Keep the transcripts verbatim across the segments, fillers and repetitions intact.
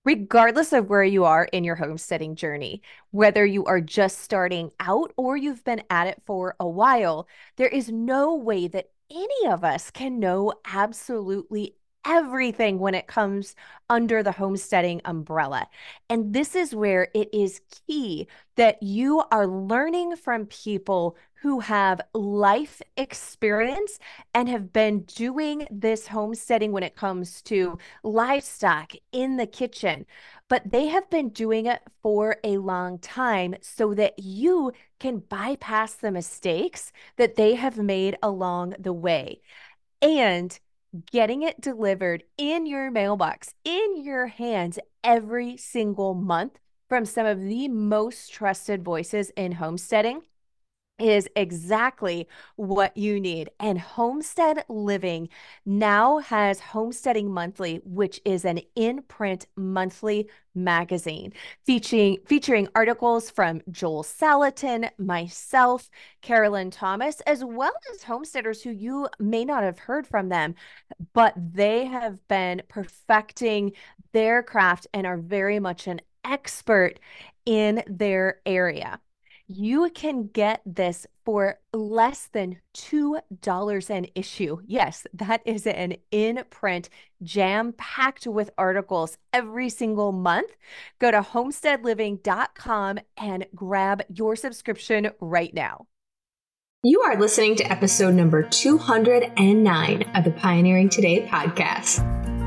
Regardless of where you are in your homesteading journey, whether you are just starting out or you've been at it for a while, there is no way that any of us can know absolutely everything when it comes under the homesteading umbrella. And this is where it is key that you are learning from people who have life experience and have been doing this homesteading when it comes to livestock in the kitchen, but they have been doing it for a long time so that you can bypass the mistakes that they have made along the way. And getting it delivered in your mailbox, in your hands every single month from some of the most trusted voices in homesteading is exactly what you need. And Homestead Living now has Homesteading Monthly, which is an in-print monthly magazine featuring featuring articles from Joel Salatin, myself, Carolyn Thomas, as well as homesteaders who you may not have heard from them, but they have been perfecting their craft and are very much an expert in their area. You can get this for less than two dollars an issue. Yes, that is an in print, jam packed with articles every single month. Go to homestead living dot com and grab your subscription right now. You are listening to episode number two hundred nine of the Pioneering Today podcast.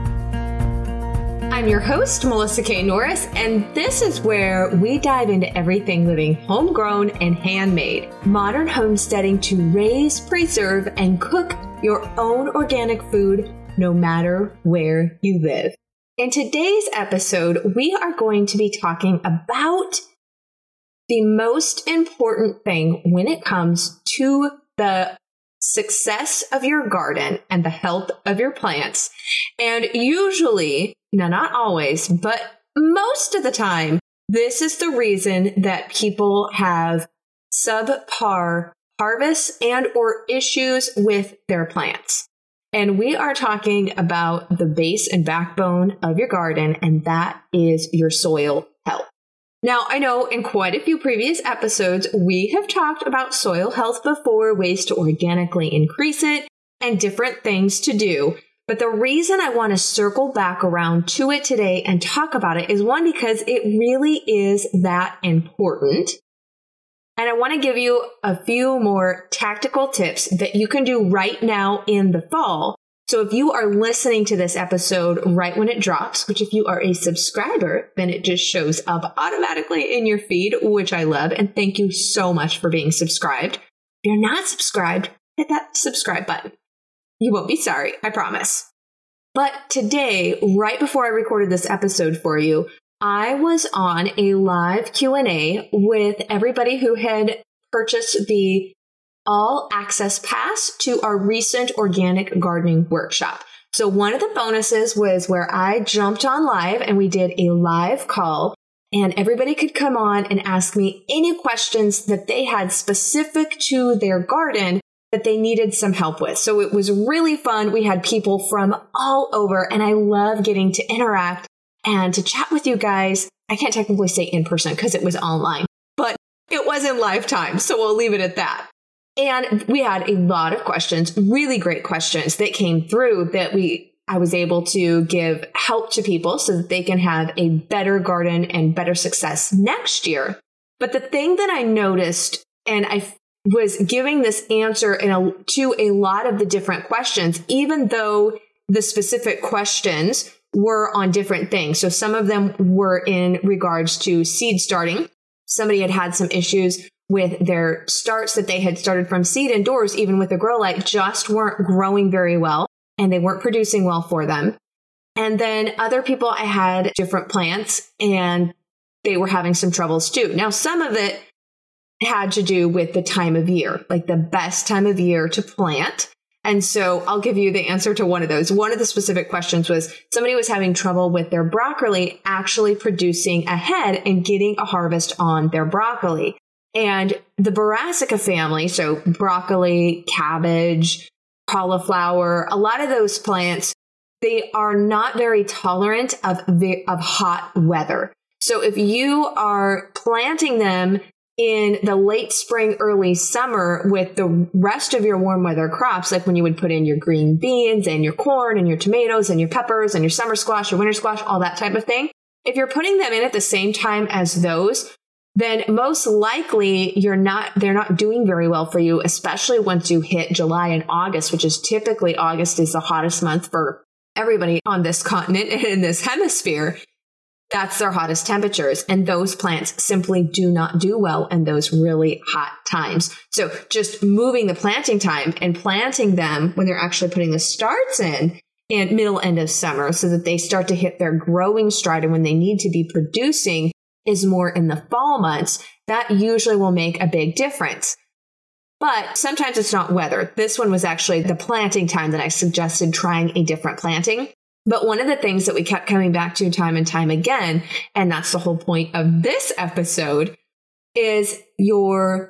I'm your host, Melissa K. Norris, and this is where we dive into everything living homegrown and handmade, modern homesteading to raise, preserve, and cook your own organic food no matter where you live. In today's episode, we are going to be talking about the most important thing when it comes to the success of your garden and the health of your plants. And usually, now not always, but most of the time, this is the reason that people have subpar harvests and or issues with their plants. And we are talking about the base and backbone of your garden, and that is your soil health. Now, I know in quite a few previous episodes, we have talked about soil health before, ways to organically increase it, and different things to do. But the reason I want to circle back around to it today and talk about it is one, because it really is that important. And I want to give you a few more tactical tips that you can do right now in the fall. So if you are listening to this episode right when it drops, which if you are a subscriber, then it just shows up automatically in your feed, which I love. And thank you so much for being subscribed. If you're not subscribed, hit that subscribe button. You won't be sorry, I promise. But today, right before I recorded this episode for you, I was on a live Q and A with everybody who had purchased the all access pass to our recent organic gardening workshop. So one of the bonuses was where I jumped on live and we did a live call, and everybody could come on and ask me any questions that they had specific to their garden that they needed some help with. So it was really fun. We had people from all over, and I love getting to interact and to chat with you guys. I can't technically say in person because it was online, but it was in live time. So we'll leave it at that. And we had a lot of questions, really great questions that came through that we I was able to give help to people so that they can have a better garden and better success next year. But the thing that I noticed, and I was giving this answer in a, to a lot of the different questions, even though the specific questions were on different things. So some of them were in regards to seed starting. Somebody had had some issues with their starts that they had started from seed indoors, even with the grow light, just weren't growing very well and they weren't producing well for them. And then other people, I had different plants and they were having some troubles too. Now, some of it had to do with the time of year, like the best time of year to plant. And so I'll give you the answer to one of those. One of the specific questions was somebody was having trouble with their broccoli actually producing a head and getting a harvest on their broccoli. And the Brassica family, so broccoli, cabbage, cauliflower, a lot of those plants they are not very tolerant of, of hot weather. So if you are planting them in the late spring, early summer with the rest of your warm weather crops, like when you would put in your green beans and your corn and your tomatoes and your peppers and your summer squash, your winter squash, all that type of thing, if you're putting them in at the same time as those, then most likely you're not, they're not doing very well for you, especially once you hit July and August, which is typically August is the hottest month for everybody on this continent and in this hemisphere. That's their hottest temperatures. And those plants simply do not do well in those really hot times. So just moving the planting time and planting them when they're actually putting the starts in in middle end of summer so that they start to hit their growing stride and when they need to be producing is more in the fall months, that usually will make a big difference. But sometimes it's not weather. This one was actually the planting time that I suggested trying a different planting. But one of the things that we kept coming back to time and time again, and that's the whole point of this episode, is your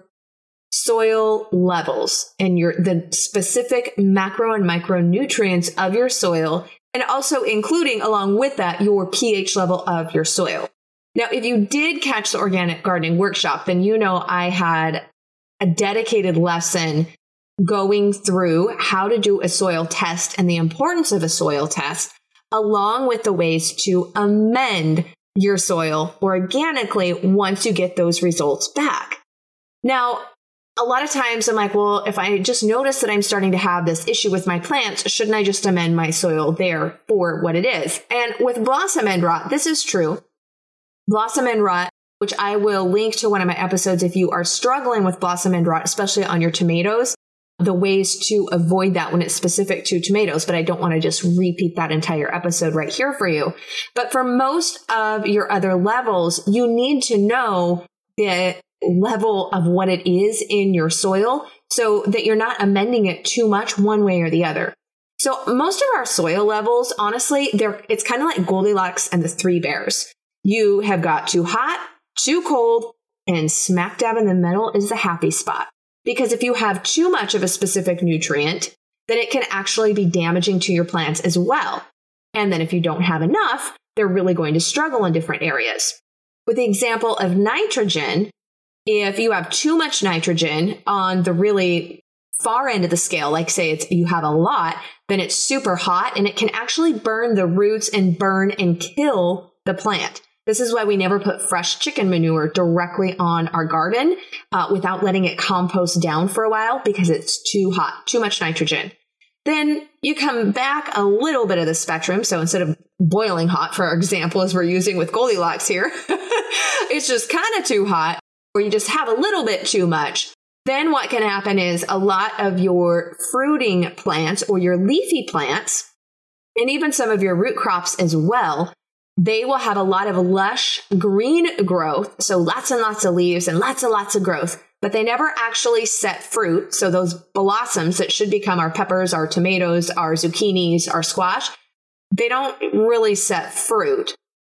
soil levels and your the specific macro and micronutrients of your soil, and also including along with that your pH level of your soil. Now, if you did catch the organic gardening workshop, then you know I had a dedicated lesson going through how to do a soil test and the importance of a soil test, along with the ways to amend your soil organically once you get those results back. Now, a lot of times I'm like, well, if I just notice that I'm starting to have this issue with my plants, shouldn't I just amend my soil there for what it is? And with blossom end rot, this is true. Blossom end rot, which I will link to one of my episodes if you are struggling with blossom end rot, especially on your tomatoes, the ways to avoid that when it's specific to tomatoes, but I don't want to just repeat that entire episode right here for you. But for most of your other levels, you need to know the level of what it is in your soil so that you're not amending it too much one way or the other. So most of our soil levels, honestly, they're it's kind of like Goldilocks and the Three Bears. You have got too hot, too cold, and smack dab in the middle is the happy spot. Because if you have too much of a specific nutrient, then it can actually be damaging to your plants as well. And then if you don't have enough, they're really going to struggle in different areas. With the example of nitrogen, if you have too much nitrogen on the really far end of the scale, like say it's you have a lot, then it's super hot and it can actually burn the roots and burn and kill the plant. This is why we never put fresh chicken manure directly on our garden uh, without letting it compost down for a while because it's too hot, too much nitrogen. Then you come back a little bit of the spectrum. So instead of boiling hot, for example, as we're using with Goldilocks here, it's just kind of too hot, or you just have a little bit too much. Then what can happen is a lot of your fruiting plants or your leafy plants, and even some of your root crops as well, they will have a lot of lush green growth, so lots and lots of leaves and lots and lots of growth, but they never actually set fruit. So those blossoms that should become our peppers, our tomatoes, our zucchinis, our squash, they don't really set fruit.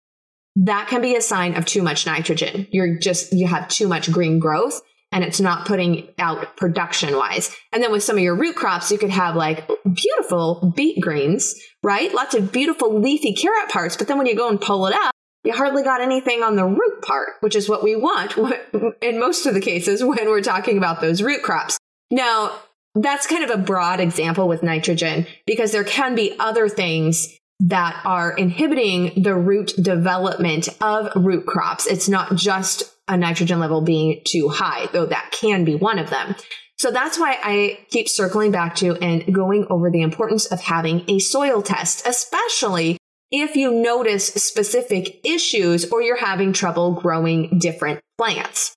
That can be a sign of too much nitrogen. You're just, you have too much green growth and it's not putting out production wise. And then with some of your root crops, you could have like beautiful beet greens, right? Lots of beautiful leafy carrot parts. But then when you go and pull it up, you hardly got anything on the root part, which is what we want in most of the cases when we're talking about those root crops. Now, that's kind of a broad example with nitrogen because there can be other things that are inhibiting the root development of root crops. It's not just a nitrogen level being too high, though that can be one of them. So that's why I keep circling back to and going over the importance of having a soil test, especially if you notice specific issues or you're having trouble growing different plants.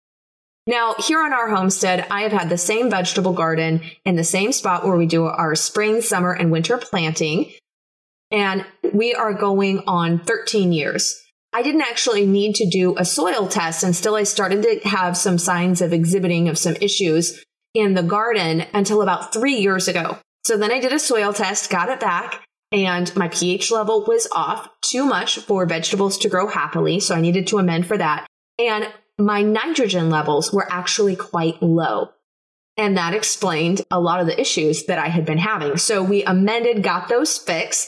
Now, here on our homestead, I have had the same vegetable garden in the same spot where we do our spring, summer, and winter planting. And we are going on thirteen years. I didn't actually need to do a soil test until I started to have some signs of exhibiting of some issues in the garden until about three years ago. So then I did a soil test, got it back, and my pH level was off too much for vegetables to grow happily. So I needed to amend for that. And my nitrogen levels were actually quite low. And that explained a lot of the issues that I had been having. So we amended, got those fixed.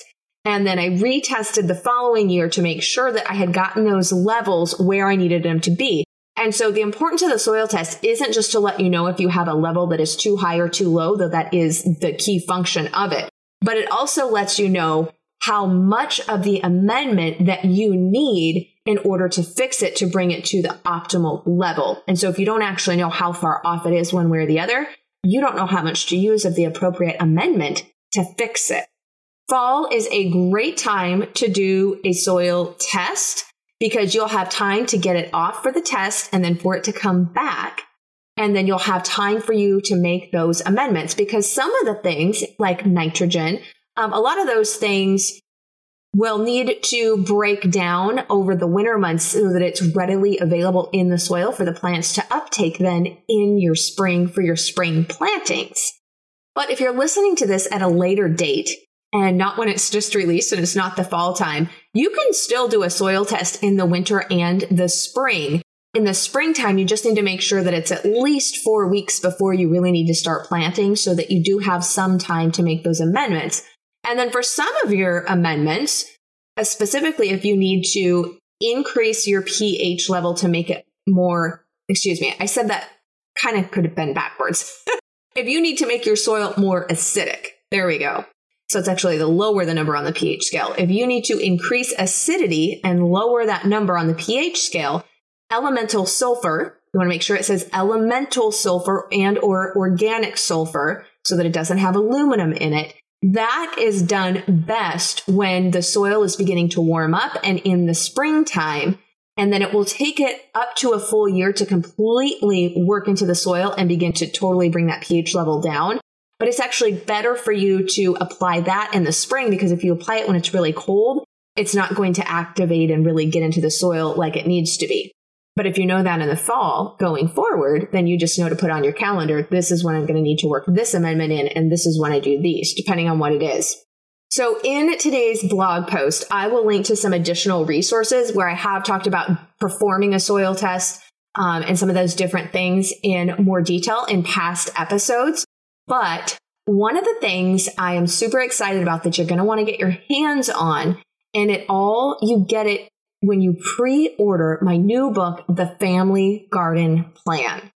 And then I retested the following year to make sure that I had gotten those levels where I needed them to be. And so the importance of the soil test isn't just to let you know if you have a level that is too high or too low, though that is the key function of it. But it also lets you know how much of the amendment that you need in order to fix it to bring it to the optimal level. And so if you don't actually know how far off it is one way or the other, you don't know how much to use of the appropriate amendment to fix it. Fall is a great time to do a soil test because you'll have time to get it off for the test and then for it to come back. And then you'll have time for you to make those amendments because some of the things like nitrogen, um, a lot of those things will need to break down over the winter months so that it's readily available in the soil for the plants to uptake then in your spring for your spring plantings. But if you're listening to this at a later date and not when it's just released and it's not the fall time, you can still do a soil test in the winter and the spring. In the springtime, you just need to make sure that it's at least four weeks before you really need to start planting so that you do have some time to make those amendments. And then for some of your amendments, uh, specifically if you need to increase your pH level to make it more, excuse me, I said that kind of could have been backwards. If you need to make your soil more acidic, there we go. So it's actually the lower the number on the pH scale. If you need to increase acidity and lower that number on the pH scale, elemental sulfur, you want to make sure it says elemental sulfur and or organic sulfur so that it doesn't have aluminum in it. That is done best when the soil is beginning to warm up and in the springtime. And then it will take it up to a full year to completely work into the soil and begin to totally bring that pH level down. But it's actually better for you to apply that in the spring because if you apply it when it's really cold, it's not going to activate and really get into the soil like it needs to be. But if you know that in the fall going forward, then you just know to put on your calendar, this is when I'm going to need to work this amendment in, and this is when I do these, depending on what it is. So in today's blog post, I will link to some additional resources where I have talked about performing a soil test um, and some of those different things in more detail in past episodes. But one of the things I am super excited about that you're going to want to get your hands on, and it all, you get it when you pre-order my new book, The Family Garden Plan.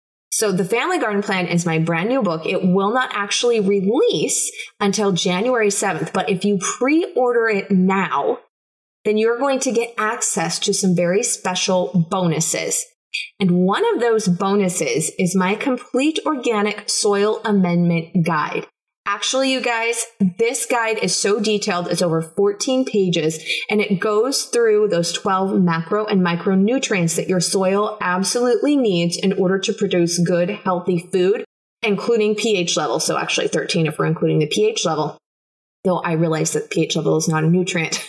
So The Family Garden Plan is my brand new book. It will not actually release until January seventh, but if you pre-order it now, then you're going to get access to some very special bonuses. And one of those bonuses is my complete organic soil amendment guide. Actually, you guys, this guide is so detailed. It's over fourteen pages, and it goes through those twelve macro and micronutrients that your soil absolutely needs in order to produce good, healthy food, including pH level. So actually thirteen if we're including the pH level, though I realize that pH level is not a nutrient.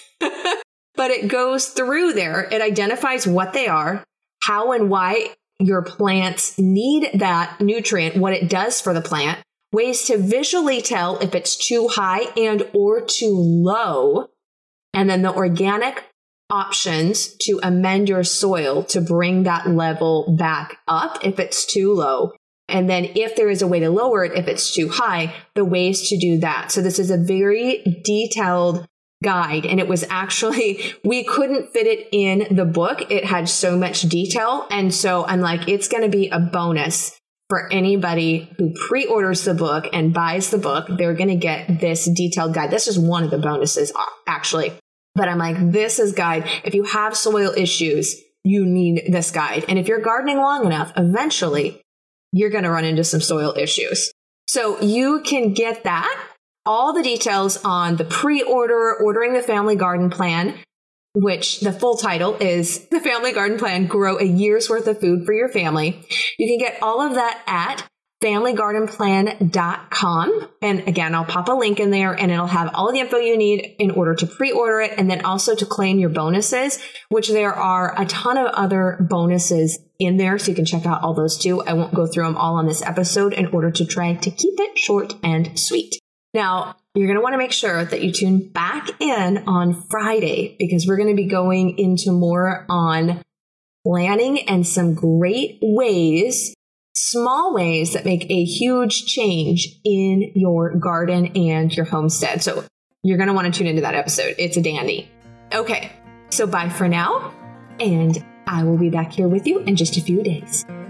But it goes through there. It identifies what they are, how and why your plants need that nutrient, what it does for the plant, ways to visually tell if it's too high and or too low, and then the organic options to amend your soil to bring that level back up if it's too low. And then if there is a way to lower it, if it's too high, the ways to do that. So this is a very detailed guide, and it was actually, we couldn't fit it in the book. It had so much detail. And so I'm like, it's going to be a bonus for anybody who pre-orders the book and buys the book. They're going to get this detailed guide. This is one of the bonuses, actually. But I'm like, this is guide. If you have soil issues, you need this guide. And if you're gardening long enough, eventually you're going to run into some soil issues. So you can get that, all the details on the pre-order, ordering the Family Garden Plan, which the full title is The Family Garden Plan, Grow a Year's Worth of Food for Your Family. You can get all of that at family garden plan dot com. And again, I'll pop a link in there and it'll have all the info you need in order to pre-order it and then also to claim your bonuses, which there are a ton of other bonuses in there. So you can check out all those too. I won't go through them all on this episode in order to try to keep it short and sweet. Now, you're going to want to make sure that you tune back in on Friday because we're going to be going into more on planning and some great ways, small ways that make a huge change in your garden and your homestead. So You're going to want to tune into that episode. It's a dandy. Okay, so bye for now, and I will be back here with you in just a few days.